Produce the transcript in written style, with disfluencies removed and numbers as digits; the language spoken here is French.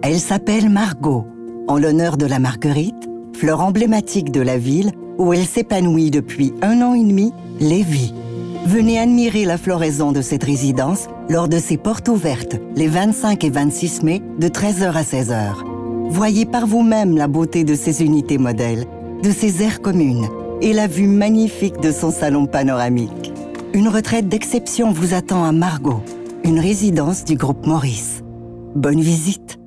Elle s'appelle Margot, en l'honneur de la marguerite, fleur emblématique de la ville où elle s'épanouit depuis 1 an et demi, Lévis. Venez admirer la floraison de cette résidence lors de ses portes ouvertes les 25 et 26 mai de 13h à 16h. Voyez par vous-même la beauté de ses unités modèles, de ses aires communes et la vue magnifique de son salon panoramique. Une retraite d'exception vous attend à Margot, une résidence du groupe Maurice. Bonne visite!